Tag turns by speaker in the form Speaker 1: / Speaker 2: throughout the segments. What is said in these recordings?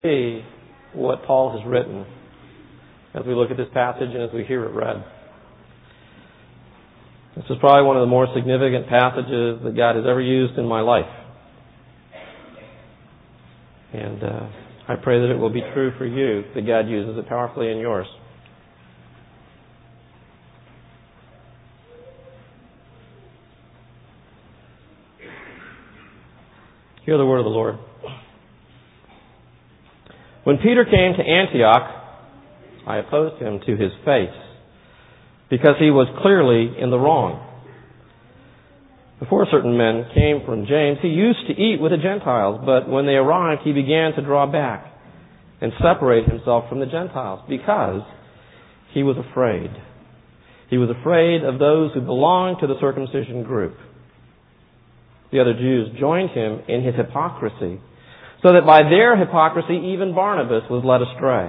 Speaker 1: see what Paul has written as we look at this passage and as we hear it read. This is probably one of the more significant passages that God has ever used in my life. And I pray that it will be true for you, that God uses it powerfully in yours. Hear the word of the Lord. When Peter came to Antioch, I opposed him to his face, because he was clearly in the wrong. Before certain men came from James, he used to eat with the Gentiles, but when they arrived, he began to draw back and separate himself from the Gentiles, because he was afraid. He was afraid of those who belonged to the circumcision group. The other Jews joined him in his hypocrisy, so that by their hypocrisy even Barnabas was led astray.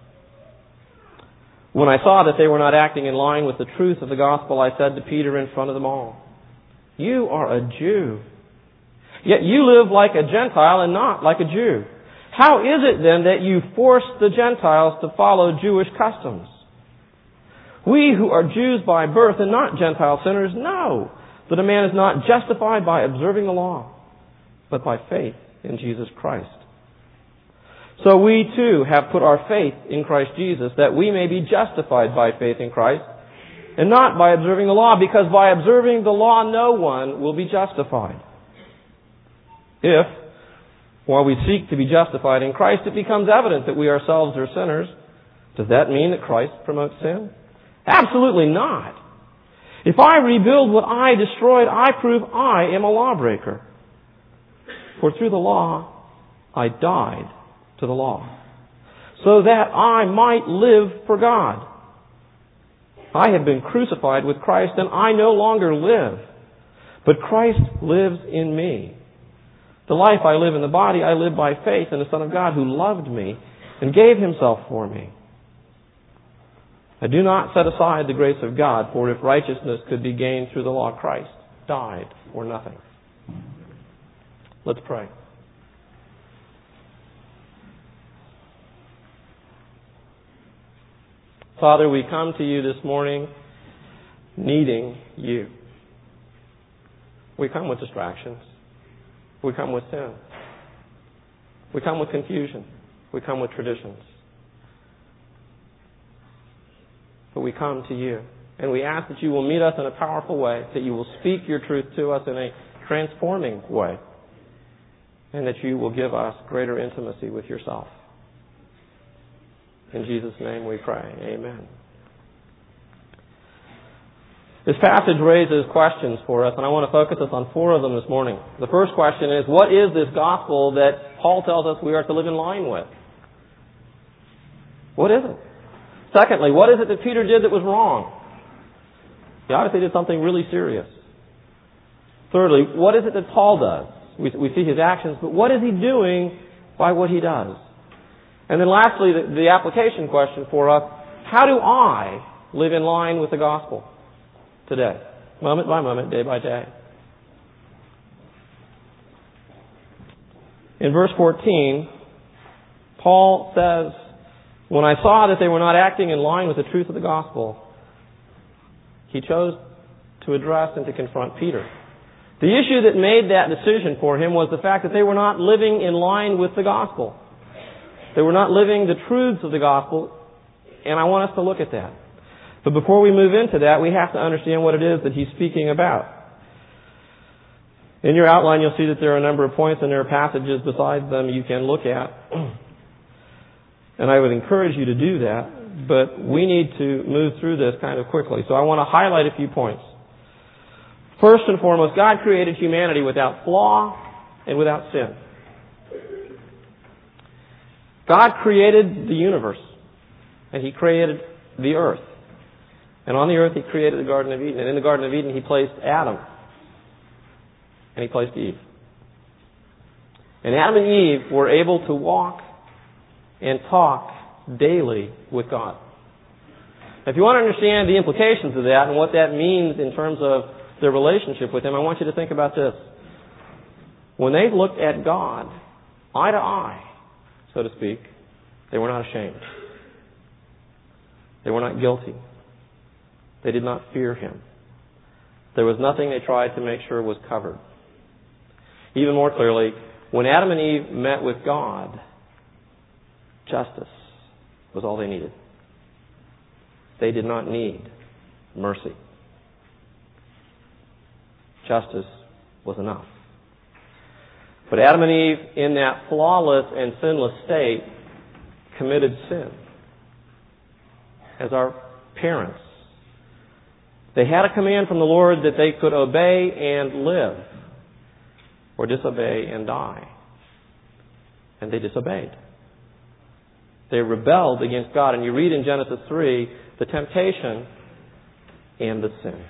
Speaker 1: When I saw that they were not acting in line with the truth of the gospel, I said to Peter in front of them all, "You are a Jew, yet you live like a Gentile and not like a Jew. How is it then that you force the Gentiles to follow Jewish customs? We who are Jews by birth and not Gentile sinners know that a man is not justified by observing the law, but by faith in Jesus Christ. So we too have put our faith in Christ Jesus, that we may be justified by faith in Christ, and not by observing the law, because by observing the law no one will be justified. If, while we seek to be justified in Christ, it becomes evident that we ourselves are sinners, does that mean that Christ promotes sin? Absolutely not. If I rebuild what I destroyed, I prove I am a lawbreaker. For through the law, I died to the law, so that I might live for God. I have been crucified with Christ, and I no longer live, but Christ lives in me. The life I live in the body, I live by faith in the Son of God who loved me and gave himself for me. I do not set aside the grace of God, for if righteousness could be gained through the law, Christ died for nothing." Let's pray. Father, we come to you this morning needing you. We come with distractions. We come with sin. We come with confusion. We come with traditions. But we come to you. And we ask that you will meet us in a powerful way, that you will speak your truth to us in a transforming way, and that you will give us greater intimacy with yourself. In Jesus' name we pray. Amen. This passage raises questions for us, and I want to focus us on 4 of them this morning. The first question is, what is this gospel that Paul tells us we are to live in line with? What is it? Secondly, what is it that Peter did that was wrong? He obviously did something really serious. Thirdly, what is it that Paul does? We see his actions, but what is he doing by what he does? And then lastly, the application question for us, how do I live in line with the gospel today? Moment by moment, day by day. In verse 14, Paul says, "When I saw that they were not acting in line with the truth of the gospel," he chose to address and to confront Peter. The issue that made that decision for him was the fact that they were not living in line with the gospel. They were not living the truths of the gospel, and I want us to look at that. But before we move into that, we have to understand what it is that he's speaking about. In your outline, you'll see that there are a number of points and there are passages besides them you can look at. And I would encourage you to do that, but we need to move through this kind of quickly. So I want to highlight a few points. First and foremost, God created humanity without flaw and without sin. God created the universe, and He created the earth. And on the earth He created the Garden of Eden. And in the Garden of Eden He placed Adam, and He placed Eve. And Adam and Eve were able to walk and talk daily with God. Now, if you want to understand the implications of that and what that means in terms of their relationship with Him, I want you to think about this. When they looked at God, eye to eye, so to speak. They were not ashamed. They were not guilty. They did not fear him. There was nothing they tried to make sure was covered. Even more clearly, when Adam and Eve met with God, justice was all they needed. They did not need mercy. Justice was enough. But Adam and Eve, in that flawless and sinless state, committed sin. As our parents, they had a command from the Lord that they could obey and live, or disobey and die. And they disobeyed. They rebelled against God. And you read in Genesis 3 the temptation and the sin.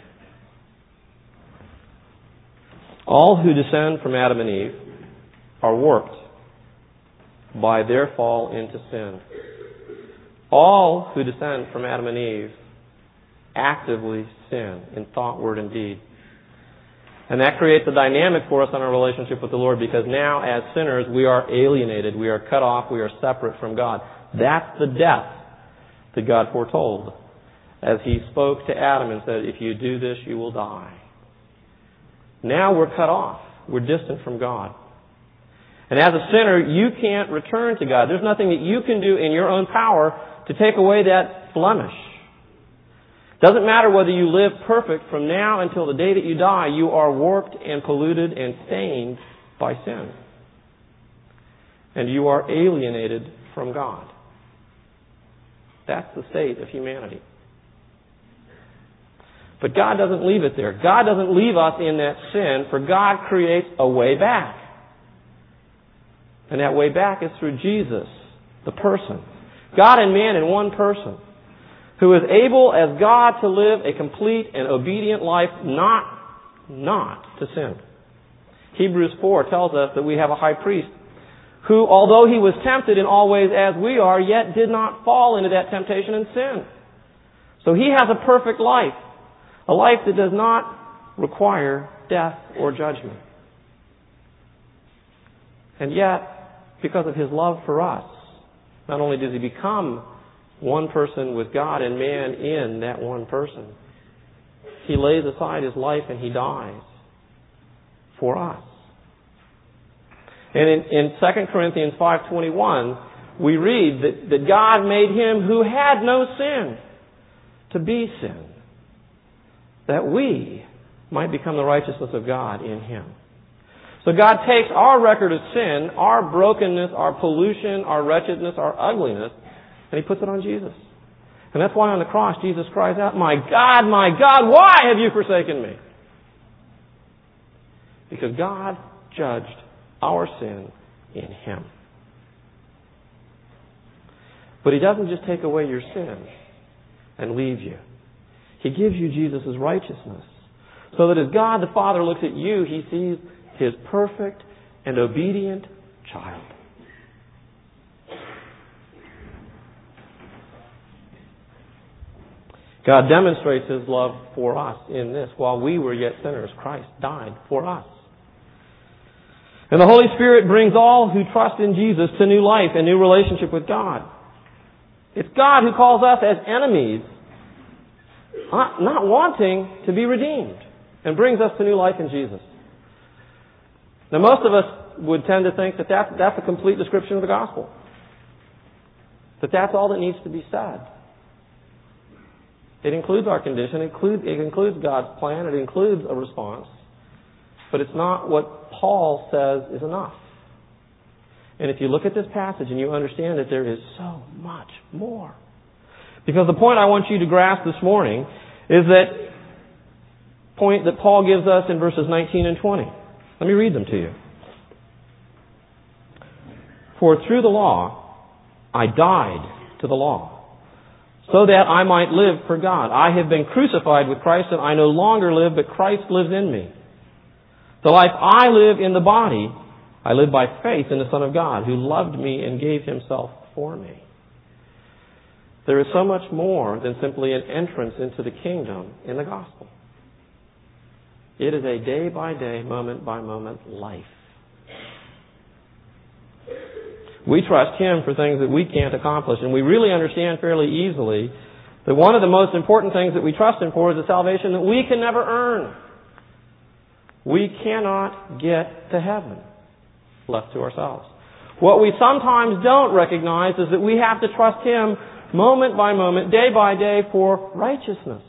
Speaker 1: All who descend from Adam and Eve are warped by their fall into sin. All who descend from Adam and Eve actively sin in thought, word, and deed. And that creates a dynamic for us in our relationship with the Lord, because now as sinners we are alienated, we are cut off, we are separate from God. That's the death that God foretold as He spoke to Adam and said, if you do this, you will die. Now we're cut off. We're distant from God. And as a sinner, you can't return to God. There's nothing that you can do in your own power to take away that blemish. Doesn't matter whether you live perfect from now until the day that you die, you are warped and polluted and stained by sin. And you are alienated from God. That's the state of humanity. But God doesn't leave it there. God doesn't leave us in that sin, for God creates a way back. And that way back is through Jesus, the person. God and man in one person, who is able as God to live a complete and obedient life, not to sin. Hebrews 4 tells us that we have a high priest who, although he was tempted in all ways as we are, yet did not fall into that temptation and sin. So he has a perfect life, a life that does not require death or judgment. And yet, because of his love for us, not only does he become one person with God and man in that one person, he lays aside his life and he dies for us. And in 2 Corinthians 5:21, we read that God made him who had no sin to be sin, that we might become the righteousness of God in him. So God takes our record of sin, our brokenness, our pollution, our wretchedness, our ugliness, and He puts it on Jesus. And that's why on the cross Jesus cries out, my God, why have you forsaken me? Because God judged our sin in Him. But He doesn't just take away your sin and leave you. He gives you Jesus' righteousness. So that as God the Father looks at you, He sees His perfect and obedient child. God demonstrates His love for us in this. While we were yet sinners, Christ died for us. And the Holy Spirit brings all who trust in Jesus to new life and new relationship with God. It's God who calls us as enemies, not wanting to be redeemed, and brings us to new life in Jesus. Now, most of us would tend to think that that's a complete description of the gospel. That that's all that needs to be said. It includes our condition. It includes God's plan. It includes a response. But it's not what Paul says is enough. And if you look at this passage and you understand that there is so much more. Because the point I want you to grasp this morning is that point that Paul gives us in verses 19 and 20. Let me read them to you. For through the law, I died to the law, so that I might live for God. I have been crucified with Christ, and I no longer live, but Christ lives in me. The life I live in the body, I live by faith in the Son of God, who loved me and gave Himself for me. There is so much more than simply an entrance into the kingdom in the gospel. It is a day-by-day, moment-by-moment life. We trust Him for things that we can't accomplish. And we really understand fairly easily that one of the most important things that we trust Him for is a salvation that we can never earn. We cannot get to heaven left to ourselves. What we sometimes don't recognize is that we have to trust Him moment by moment, day by day, for righteousness.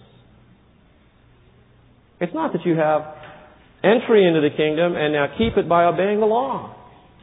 Speaker 1: It's not that you have entry into the kingdom and now keep it by obeying the law.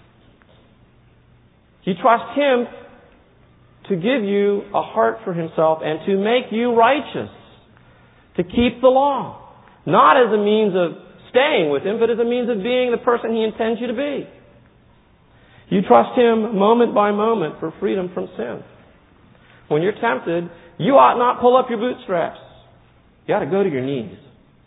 Speaker 1: You trust Him to give you a heart for Himself and to make you righteous, to keep the law. Not as a means of staying with Him, but as a means of being the person He intends you to be. You trust Him moment by moment for freedom from sin. When you're tempted, you ought not pull up your bootstraps. You ought to go to your knees.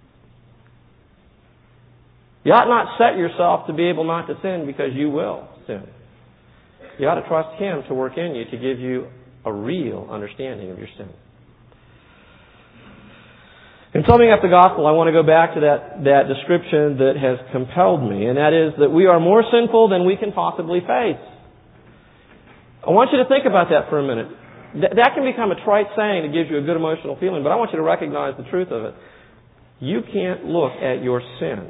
Speaker 1: You ought not set yourself to be able not to sin because you will sin. You ought to trust Him to work in you to give you a real understanding of your sin. In summing up the gospel, I want to go back to that description that has compelled me, and that is that we are more sinful than we can possibly face. I want you to think about that for a minute. That can become a trite saying that gives you a good emotional feeling, but I want you to recognize the truth of it. You can't look at your sin,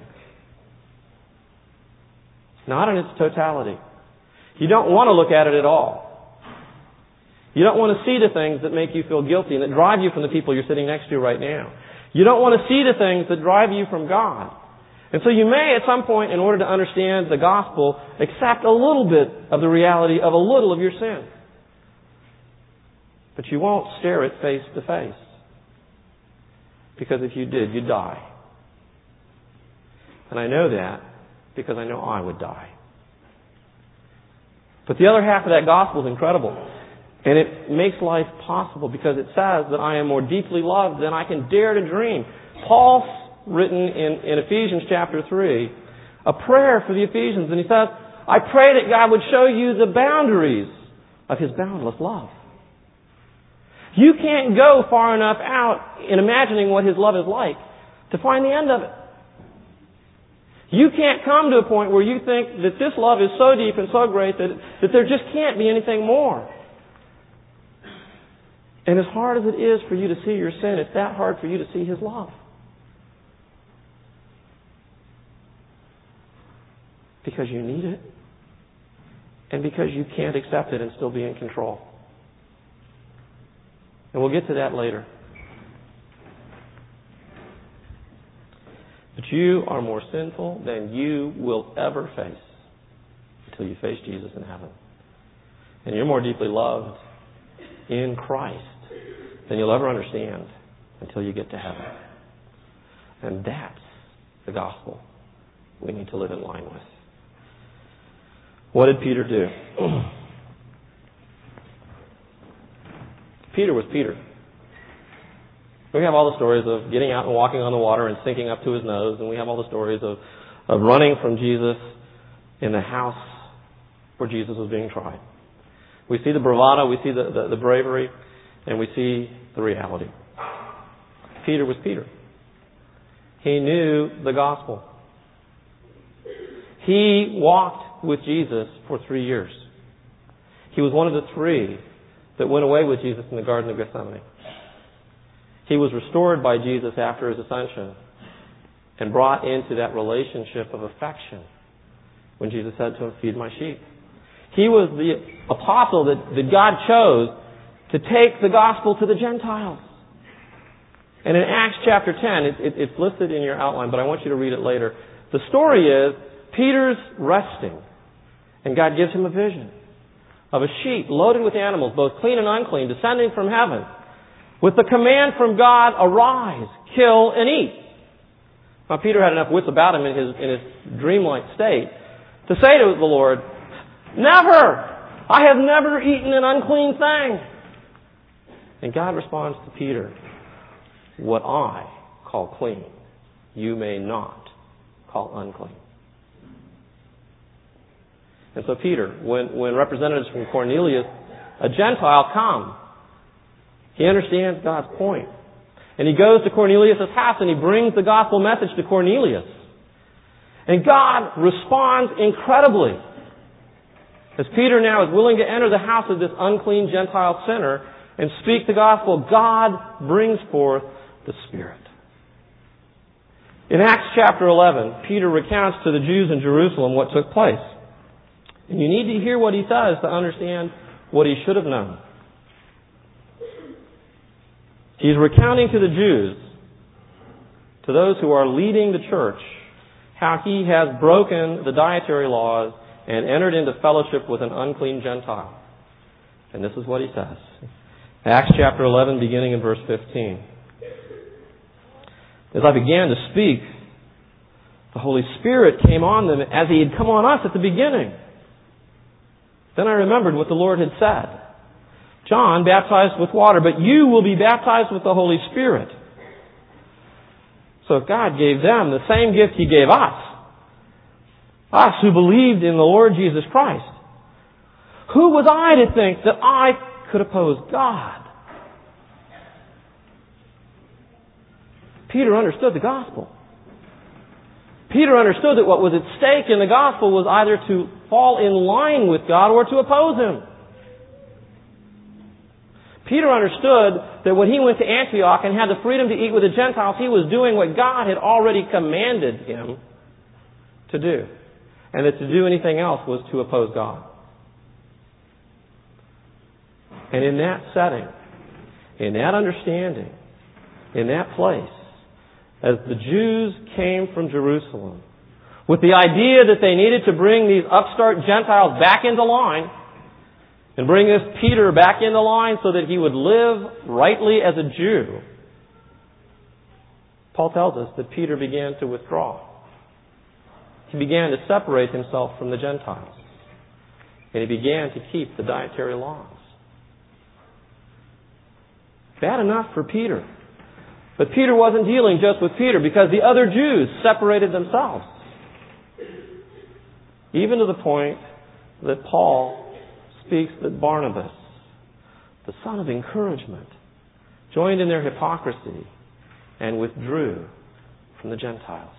Speaker 1: not in its totality. You don't want to look at it at all. You don't want to see the things that make you feel guilty and that drive you from the people you're sitting next to right now. You don't want to see the things that drive you from God. And so you may at some point, in order to understand the gospel, accept a little bit of the reality of a little of your sin. But you won't stare it face to face. Because if you did, you'd die. And I know that because I know I would die. But the other half of that gospel is incredible. And it makes life possible because it says that I am more deeply loved than I can dare to dream. Paul's written in Ephesians chapter 3 a prayer for the Ephesians. And he says, I pray that God would show you the boundaries of His boundless love. You can't go far enough out in imagining what His love is like to find the end of it. You can't come to a point where you think that this love is so deep and so great that there just can't be anything more. And as hard as it is for you to see your sin, it's that hard for you to see His love. Because you need it. And because you can't accept it and still be in control. And we'll get to that later. But you are more sinful than you will ever face until you face Jesus in heaven. And you're more deeply loved in Christ than you'll ever understand until you get to heaven. And that's the gospel we need to live in line with. What did Peter do? Peter was Peter. We have all the stories of getting out and walking on the water and sinking up to his nose, and we have all the stories of running from Jesus in the house where Jesus was being tried. We see the bravado, we see the bravery, and we see the reality. Peter was Peter. He knew the gospel. He walked with Jesus for 3 years. He was one of the 3 that went away with Jesus in the Garden of Gethsemane. He was restored by Jesus after His ascension and brought into that relationship of affection when Jesus said to him, feed my sheep. He was the apostle that God chose to take the gospel to the Gentiles. And in Acts chapter 10, it's listed in your outline, but I want you to read it later. The story is Peter's resting, and God gives him a vision of a sheep loaded with animals, both clean and unclean, descending from heaven, with the command from God, arise, kill, and eat. Now, Peter had enough wits about him in his dreamlike state to say to the Lord, never! I have never eaten an unclean thing. And God responds to Peter, what I call clean, you may not call unclean. And so Peter, when representatives from Cornelius, a Gentile, come, he understands God's point. And he goes to Cornelius' house and he brings the gospel message to Cornelius. And God responds incredibly. As Peter now is willing to enter the house of this unclean Gentile sinner and speak the gospel, God brings forth the Spirit. In Acts chapter 11, Peter recounts to the Jews in Jerusalem what took place. And you need to hear what he says to understand what he should have known. He's recounting to the Jews, to those who are leading the church, how he has broken the dietary laws and entered into fellowship with an unclean Gentile. And this is what he says. Acts chapter 11, beginning in verse 15. As I began to speak, the Holy Spirit came on them as He had come on us at the beginning. Then I remembered what the Lord had said. John baptized with water, but you will be baptized with the Holy Spirit. So God gave them the same gift He gave us who believed in the Lord Jesus Christ. Who was I to think that I could oppose God? Peter understood the gospel. Peter understood that what was at stake in the gospel was either to fall in line with God or to oppose Him. Peter understood that when he went to Antioch and had the freedom to eat with the Gentiles, he was doing what God had already commanded him to do. And that to do anything else was to oppose God. And in that setting, in that understanding, in that place, as the Jews came from Jerusalem with the idea that they needed to bring these upstart Gentiles back into line and bring this Peter back into line so that he would live rightly as a Jew, Paul tells us that Peter began to withdraw. He began to separate himself from the Gentiles. And he began to keep the dietary laws. Bad enough for Peter. But Peter wasn't dealing just with Peter because the other Jews separated themselves. Even to the point that Paul speaks that Barnabas, the son of encouragement, joined in their hypocrisy and withdrew from the Gentiles.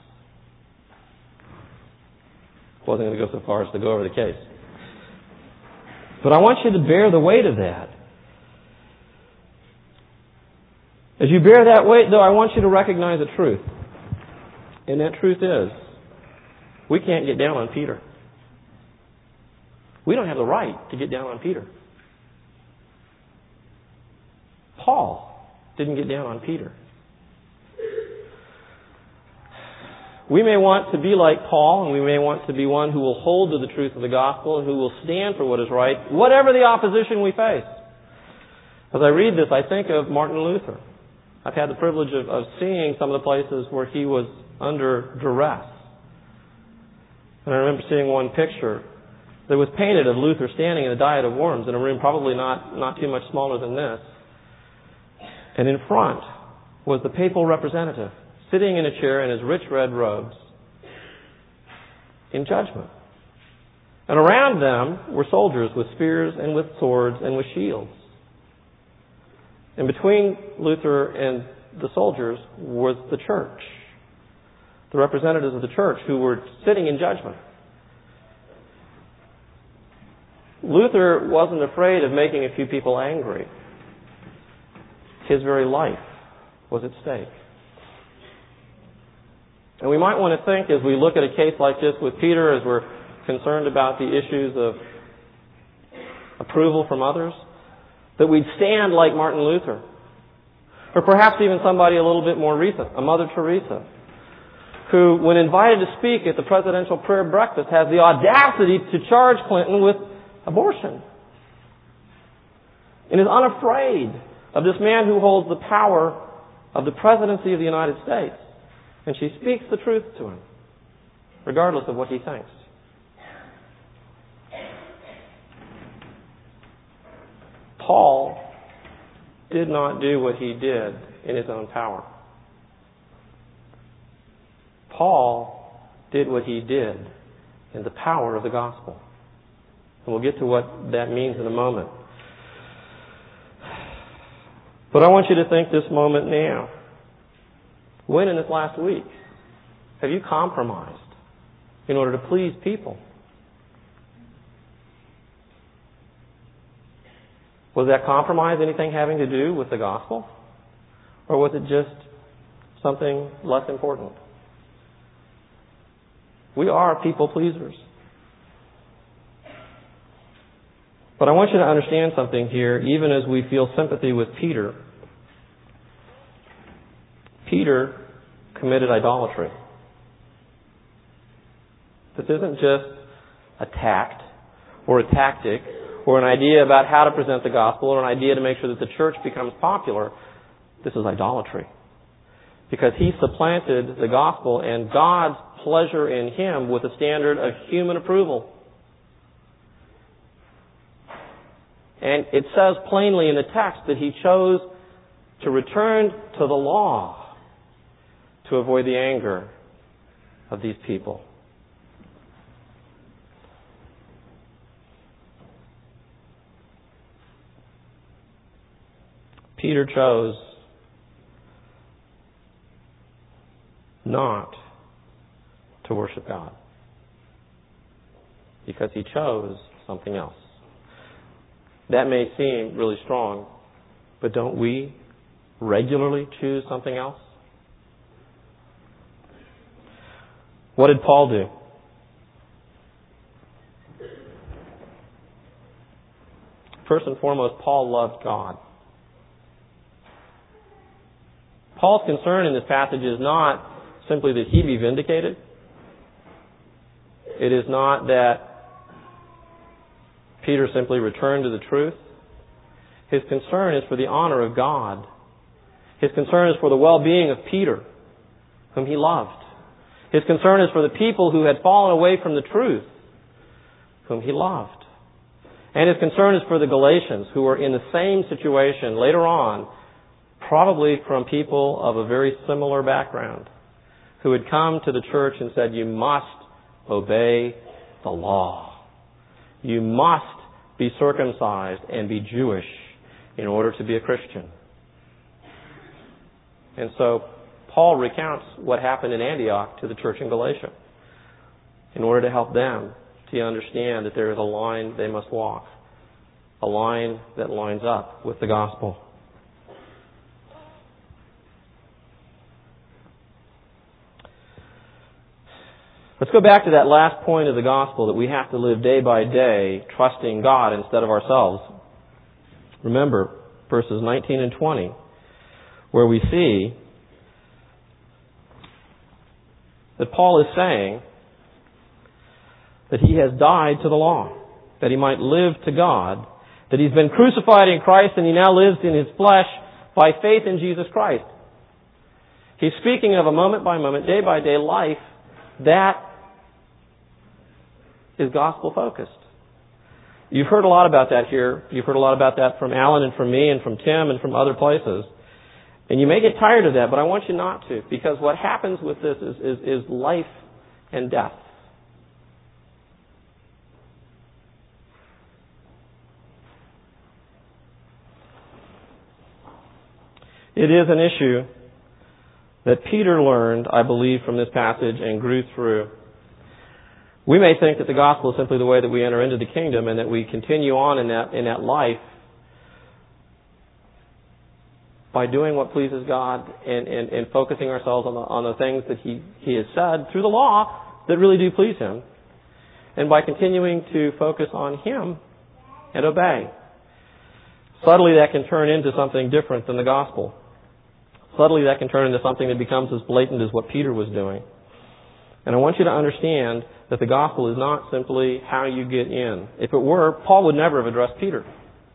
Speaker 1: Wasn't going to go so far as to go over the case. But I want you to bear the weight of that. As you bear that weight, though, I want you to recognize a truth. And that truth is, we can't get down on Peter. We don't have the right to get down on Peter. Paul didn't get down on Peter. We may want to be like Paul, and we may want to be one who will hold to the truth of the gospel and who will stand for what is right, whatever the opposition we face. As I read this, I think of Martin Luther. I've had the privilege of seeing some of the places where he was under duress. And I remember seeing one picture that was painted of Luther standing in a diet of worms in a room probably not too much smaller than this. And in front was the papal representative sitting in a chair in his rich red robes in judgment. And around them were soldiers with spears and with swords and with shields. And between Luther and the soldiers was the church, the representatives of the church who were sitting in judgment. Luther wasn't afraid of making a few people angry. His very life was at stake. And we might want to think, as we look at a case like this with Peter, as we're concerned about the issues of approval from others, that we'd stand like Martin Luther. Or perhaps even somebody a little bit more recent, a Mother Teresa, who, when invited to speak at the presidential prayer breakfast, has the audacity to charge Clinton with abortion. And is unafraid of this man who holds the power of the presidency of the United States. And she speaks the truth to him, regardless of what he thinks. Paul did not do what he did in his own power. Paul did what he did in the power of the gospel. And we'll get to what that means in a moment. But I want you to think this moment now. When in this last week have you compromised in order to please people? Was that compromise anything having to do with the gospel? Or was it just something less important? We are people pleasers. But I want you to understand something here, even as we feel sympathy with Peter. Peter committed idolatry. This isn't just a tact or a tactic or an idea about how to present the gospel or an idea to make sure that the church becomes popular. This is idolatry. Because he supplanted the gospel and God's pleasure in him with a standard of human approval. And it says plainly in the text that he chose to return to the law to avoid the anger of these people. Peter chose not to worship God because he chose something else. That may seem really strong, but don't we regularly choose something else? What did Paul do? First and foremost, Paul loved God. Paul's concern in this passage is not simply that he be vindicated. It is not that Peter simply returned to the truth. His concern is for the honor of God. His concern is for the well-being of Peter, whom he loved. His concern is for the people who had fallen away from the truth, whom he loved. And his concern is for the Galatians, who were in the same situation later on, probably from people of a very similar background, who had come to the church and said, you must obey the law. You must be circumcised and be Jewish in order to be a Christian. And so Paul recounts what happened in Antioch to the church in Galatia in order to help them to understand that there is a line they must walk, a line that lines up with the gospel. Let's go back to that last point of the gospel, that we have to live day by day trusting God instead of ourselves. Remember verses 19 and 20, where we see that Paul is saying that he has died to the law, that he might live to God, that he's been crucified in Christ and he now lives in his flesh by faith in Jesus Christ. He's speaking of a moment by moment, day by day life that is gospel focused. You've heard a lot about that here. You've heard a lot about that from Alan and from me and from Tim and from other places. And you may get tired of that, but I want you not to, because what happens with this is life and death. It is an issue that Peter learned, I believe, from this passage and grew through. We may think that the gospel is simply the way that we enter into the kingdom and that we continue on in that life by doing what pleases God and focusing ourselves on the things that He has said through the law that really do please Him, and by continuing to focus on Him and obey. Subtly that can turn into something different than the gospel. Subtly that can turn into something that becomes as blatant as what Peter was doing. And I want you to understand that the gospel is not simply how you get in. If it were, Paul would never have addressed Peter.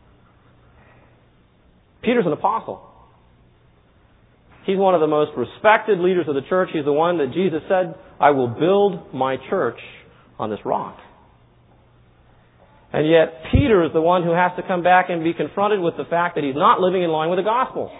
Speaker 1: Peter's an apostle. He's one of the most respected leaders of the church. He's the one that Jesus said, I will build my church on this rock. And yet Peter is the one who has to come back and be confronted with the fact that he's not living in line with the gospel.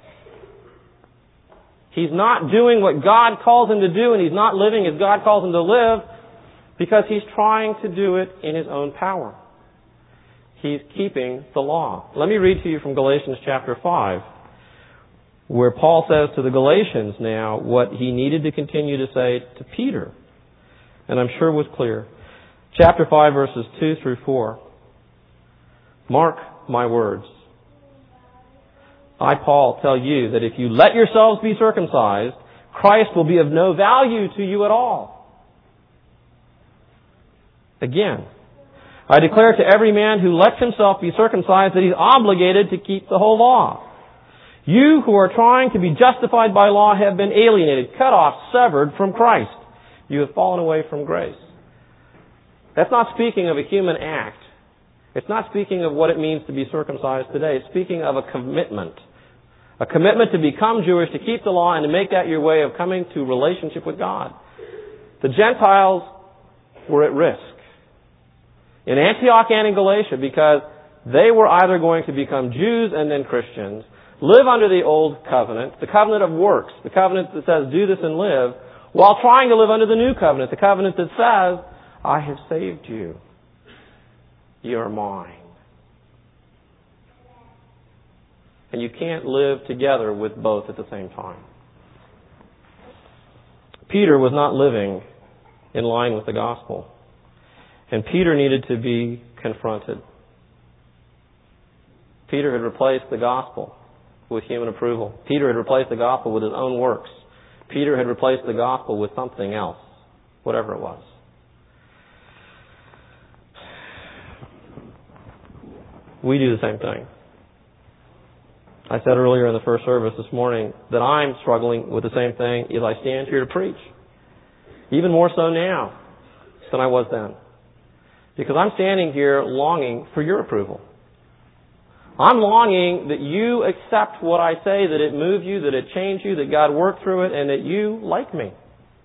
Speaker 1: He's not doing what God calls him to do, and he's not living as God calls him to live because he's trying to do it in his own power. He's keeping the law. Let me read to you from Galatians chapter 5, where Paul says to the Galatians now what he needed to continue to say to Peter, and I'm sure was clear. Chapter 5, verses 2 through 4. Mark my words. I, Paul, tell you that if you let yourselves be circumcised, Christ will be of no value to you at all. Again, I declare to every man who lets himself be circumcised that he's obligated to keep the whole law. You who are trying to be justified by law have been alienated, cut off, severed from Christ. You have fallen away from grace. That's not speaking of a human act. It's not speaking of what it means to be circumcised today. It's speaking of a commitment. A commitment to become Jewish, to keep the law, and to make that your way of coming to relationship with God. The Gentiles were at risk in Antioch and in Galatia because they were either going to become Jews and then Christians, live under the old covenant, the covenant of works, the covenant that says do this and live, while trying to live under the new covenant, the covenant that says, I have saved you. You are mine. And you can't live together with both at the same time. Peter was not living in line with the gospel. And Peter needed to be confronted. Peter had replaced the gospel with human approval. Peter had replaced the gospel with his own works. Peter had replaced the gospel with something else, whatever it was. We do the same thing. I said earlier in the first service this morning that I'm struggling with the same thing as I stand here to preach. Even more so now than I was then. Because I'm standing here longing for your approval. I'm longing that you accept what I say, that it moved you, that it changed you, that God worked through it, and that you like me.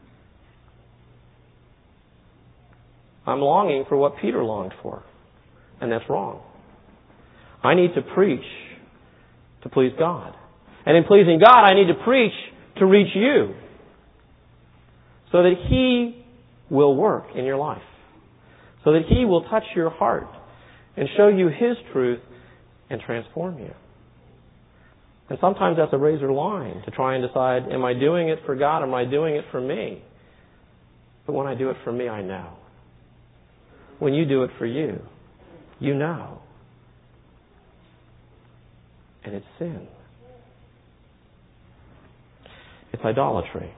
Speaker 1: I'm longing for what Peter longed for. And that's wrong. I need to preach to please God. And in pleasing God, I need to preach to reach you so that He will work in your life. So that He will touch your heart and show you His truth and transform you. And sometimes that's a razor line to try and decide, am I doing it for God or am I doing it for me? But when I do it for me, I know. When you do it for you, you know. And it's sin. It's idolatry.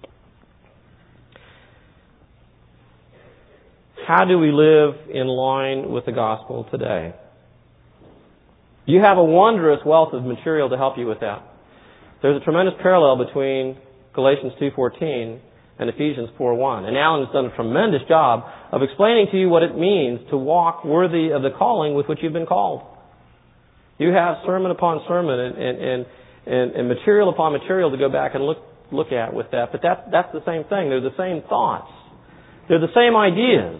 Speaker 1: How do we live in line with the gospel today? You have a wondrous wealth of material to help you with that. There's a tremendous parallel between Galatians 2:14 and Ephesians 4:1. And Alan has done a tremendous job of explaining to you what it means to walk worthy of the calling with which you've been called. You have sermon upon sermon and material upon material to go back and look at with that. But that's the same thing. They're the same thoughts. They're the same ideas.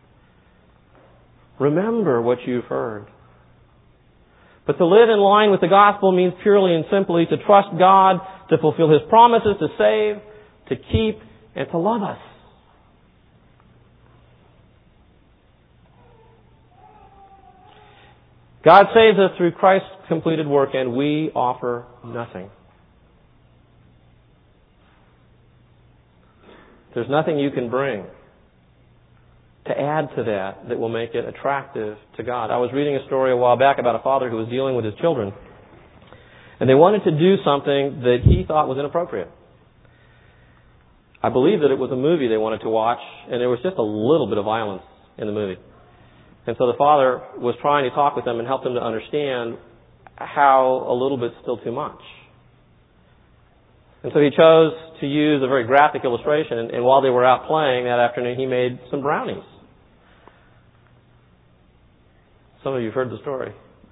Speaker 1: Remember what you've heard. But to live in line with the gospel means purely and simply to trust God, to fulfill His promises, to save, to keep, and to love us. God saves us through Christ's completed work, and we offer nothing. There's nothing you can bring to add to that will make it attractive to God. I was reading a story a while back about a father who was dealing with his children, and they wanted to do something that he thought was inappropriate. I believe that it was a movie they wanted to watch, and there was just a little bit of violence in the movie. And so the father was trying to talk with them and help them to understand how a little bit's still too much. And so he chose to use a very graphic illustration, and while they were out playing that afternoon, he made some brownies. Some of you have heard the story.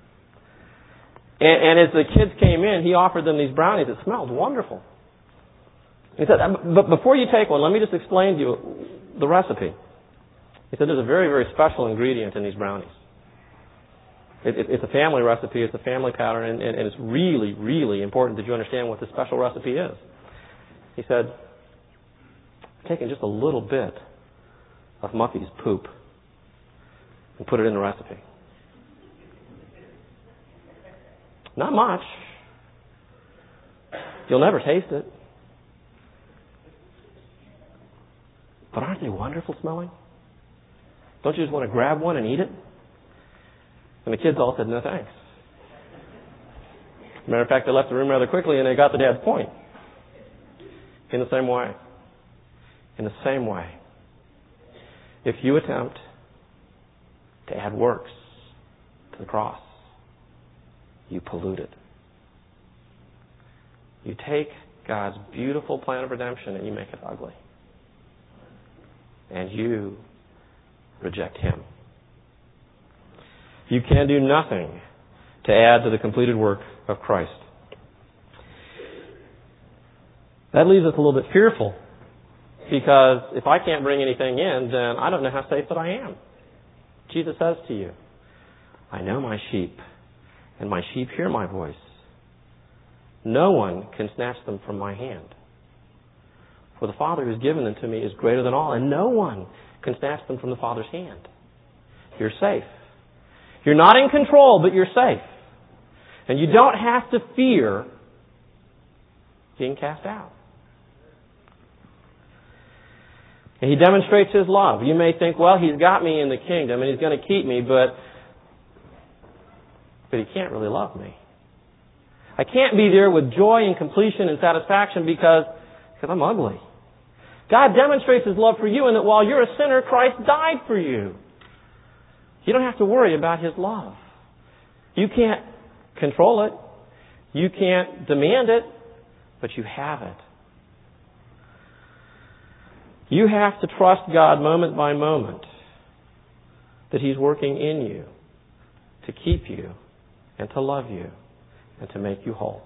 Speaker 1: And as the kids came in, he offered them these brownies. It smelled wonderful. He said, but before you take one, let me just explain to you the recipe. He said, there's a very, very special ingredient in these brownies. It's a family recipe. It's a family pattern. And it's really, really important that you understand what the special recipe is. He said, I'm taking just a little bit of Muffy's poop and put it in the recipe. Not much. You'll never taste it. But aren't they wonderful smelling? Don't you just want to grab one and eat it? And the kids all said, no thanks. Matter of fact, they left the room rather quickly and they got the dad's point. In the same way. In the same way. If you attempt to add works to the cross, you pollute it. You take God's beautiful plan of redemption and you make it ugly. And you reject Him. You can do nothing to add to the completed work of Christ. That leaves us a little bit fearful, because if I can't bring anything in, then I don't know how safe that I am. Jesus says to you, I know my sheep, and my sheep hear my voice. No one can snatch them from my hand. For the Father who's given them to me is greater than all, and no one can snatch them from the Father's hand. You're safe. You're not in control, but you're safe. And you don't have to fear being cast out. And He demonstrates His love. You may think, well, He's got me in the kingdom and He's going to keep me, but He can't really love me. I can't be there with joy and completion and satisfaction because I'm ugly. God demonstrates His love for you in that while you're a sinner, Christ died for you. You don't have to worry about His love. You can't control it. You can't demand it, but you have it. You have to trust God moment by moment that He's working in you to keep you and to love you and to make you whole.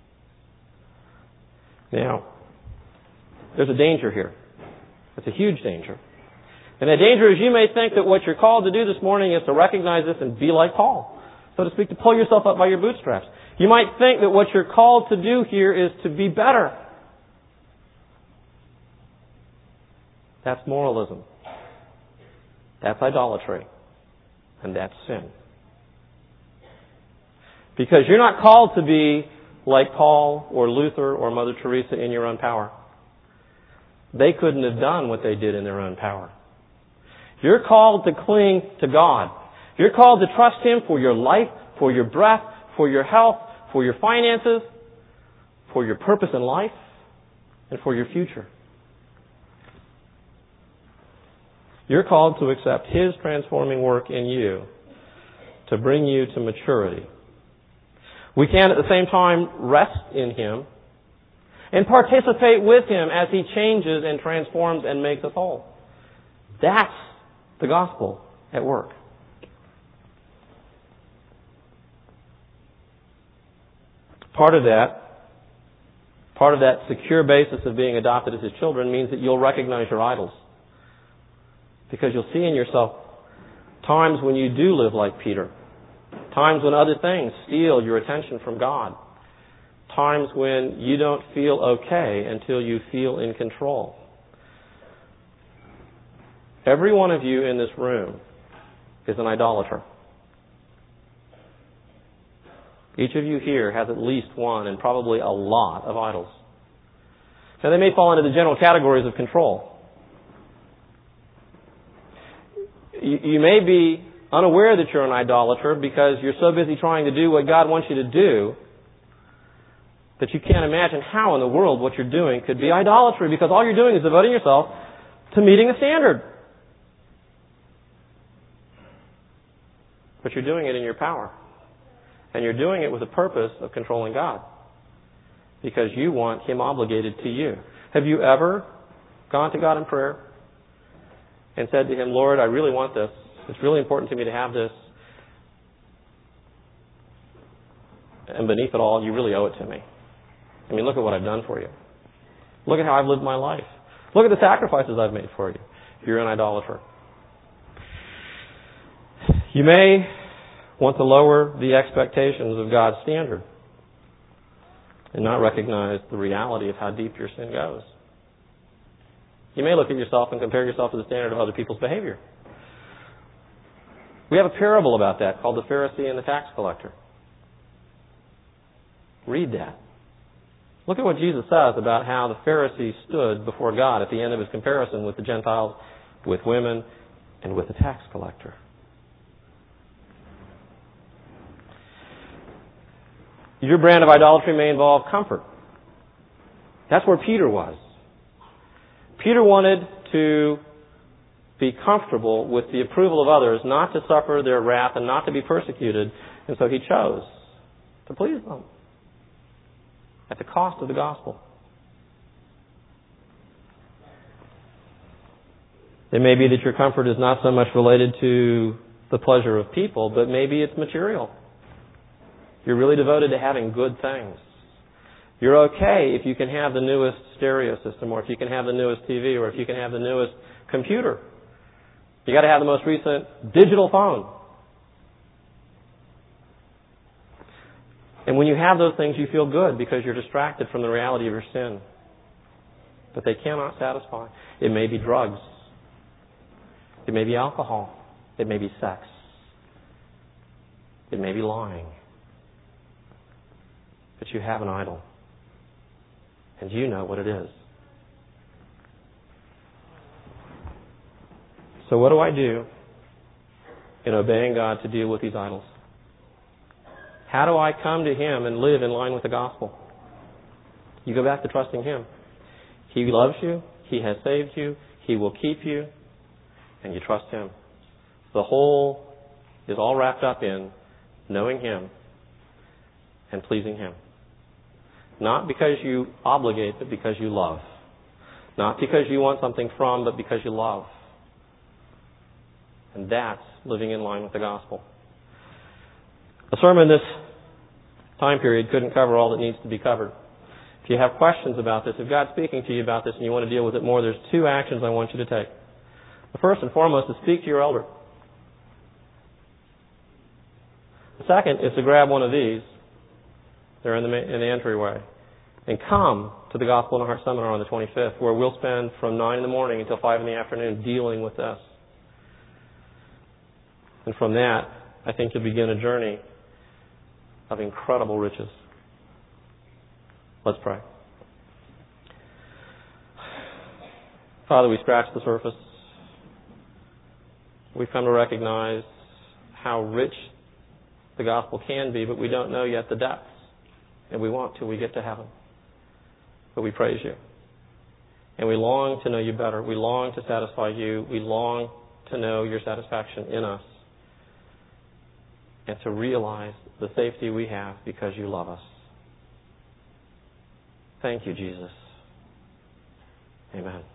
Speaker 1: Now, there's a danger here. It's a huge danger. And the danger is you may think that what you're called to do this morning is to recognize this and be like Paul, so to speak, to pull yourself up by your bootstraps. You might think that what you're called to do here is to be better. That's moralism. That's idolatry. And that's sin. Because you're not called to be like Paul or Luther or Mother Teresa in your own power. They couldn't have done what they did in their own power. You're called to cling to God. You're called to trust Him for your life, for your breath, for your health, for your finances, for your purpose in life, and for your future. You're called to accept His transforming work in you to bring you to maturity. We can at the same time rest in Him and participate with Him as He changes and transforms and makes us whole. That's the gospel at work. Part of that secure basis of being adopted as His children means that you'll recognize your idols. Because you'll see in yourself times when you do live like Peter. Times when other things steal your attention from God. Times when you don't feel okay until you feel in control. Every one of you in this room is an idolater. Each of you here has at least one and probably a lot of idols. Now they may fall into the general categories of control. You may be unaware that you're an idolater because you're so busy trying to do what God wants you to do that you can't imagine how in the world what you're doing could be idolatry, because all you're doing is devoting yourself to meeting a standard. But you're doing it in your power. And you're doing it with the purpose of controlling God. Because you want Him obligated to you. Have you ever gone to God in prayer and said to Him, Lord, I really want this. It's really important to me to have this. And beneath it all, you really owe it to me. I mean, look at what I've done for you. Look at how I've lived my life. Look at the sacrifices I've made for you. You're an idolater. You may want to lower the expectations of God's standard and not recognize the reality of how deep your sin goes. You may look at yourself and compare yourself to the standard of other people's behavior. We have a parable about that called the Pharisee and the tax collector. Read that. Look at what Jesus says about how the Pharisee stood before God at the end of his comparison with the Gentiles, with women, and with the tax collector. Your brand of idolatry may involve comfort. That's where Peter was. Peter wanted to be comfortable with the approval of others, not to suffer their wrath and not to be persecuted, and so he chose to please them at the cost of the gospel. It may be that your comfort is not so much related to the pleasure of people, but maybe it's material. You're really devoted to having good things. You're okay if you can have the newest stereo system, or if you can have the newest TV, or if you can have the newest computer. You got to have the most recent digital phone. And when you have those things, you feel good because you're distracted from the reality of your sin. But they cannot satisfy. It may be drugs. It may be alcohol. It may be sex. It may be lying. But you have an idol. And you know what it is. So what do I do in obeying God to deal with these idols? How do I come to Him and live in line with the gospel? You go back to trusting Him. He loves you. He has saved you. He will keep you. And you trust Him. The whole is all wrapped up in knowing Him and pleasing Him. Not because you obligate, but because you love. Not because you want something from, but because you love. And that's living in line with the gospel. A sermon this time period couldn't cover all that needs to be covered. If you have questions about this, if God's speaking to you about this and you want to deal with it more, there's 2 actions I want you to take. The first and foremost is speak to your elder. The second is to grab one of these. They're in the entryway. And come to the Gospel in the Heart Seminar on the 25th, where we'll spend from 9 in the morning until 5 in the afternoon dealing with this. And from that, I think you'll begin a journey of incredible riches. Let's pray. Father, we scratched the surface. We've come to recognize how rich the gospel can be, but we don't know yet the depths. And we want till we get to heaven. But we praise you. And we long to know you better. We long to satisfy you. We long to know your satisfaction in us. And to realize the safety we have because you love us. Thank you, Jesus. Amen.